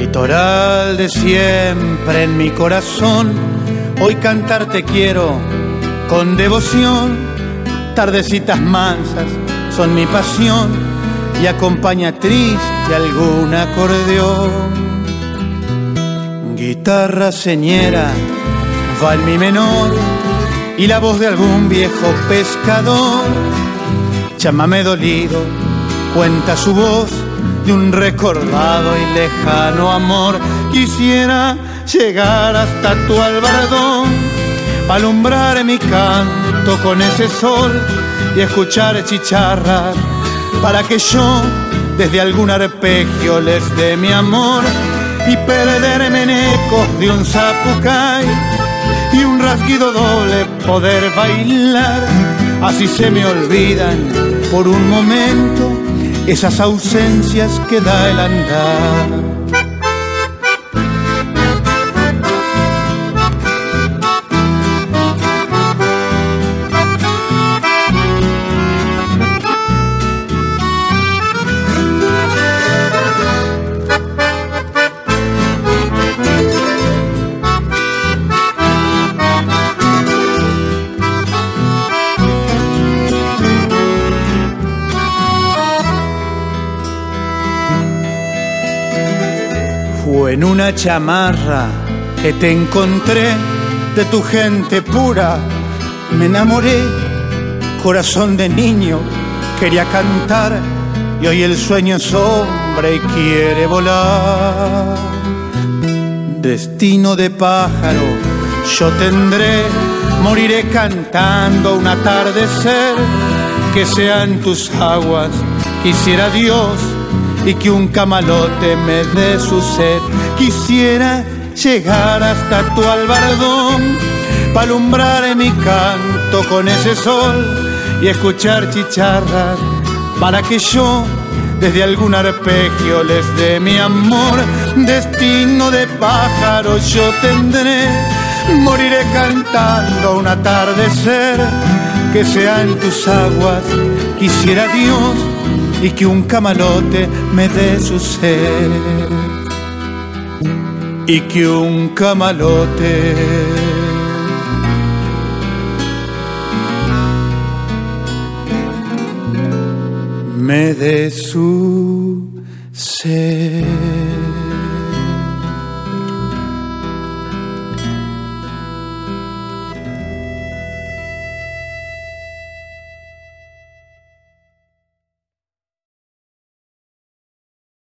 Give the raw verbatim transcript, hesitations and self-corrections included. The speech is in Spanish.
Litoral de siempre en mi corazón, hoy cantarte quiero con devoción. Tardecitas mansas son mi pasión y acompaña triste algún acordeón. Guitarra señera va en mi menor y la voz de algún viejo pescador. Chamamé dolido cuenta su voz de un recordado y lejano amor. Quisiera llegar hasta tu albardón, alumbrar mi canto con ese sol y escuchar chicharras para que yo desde algún arpegio les dé mi amor y perderme en ecos de un zapucay y un rasguido doble poder bailar. Así se me olvidan por un momento esas ausencias que da el andar. En una chamarra que te encontré de tu gente pura, me enamoré, corazón de niño, quería cantar y hoy el sueño es hombre y quiere volar. Destino de pájaro yo tendré, moriré cantando un atardecer, que sean tus aguas, quisiera Dios, y que un camalote me dé su sed. Quisiera llegar hasta tu albardón, pa' alumbrar mi canto con ese sol y escuchar chicharras para que yo desde algún arpegio les dé mi amor. Destino de pájaro yo tendré, moriré cantando un atardecer, que sea en tus aguas, quisiera Dios, y que un camalote me dé su sed, y que un camalote me dé su sed.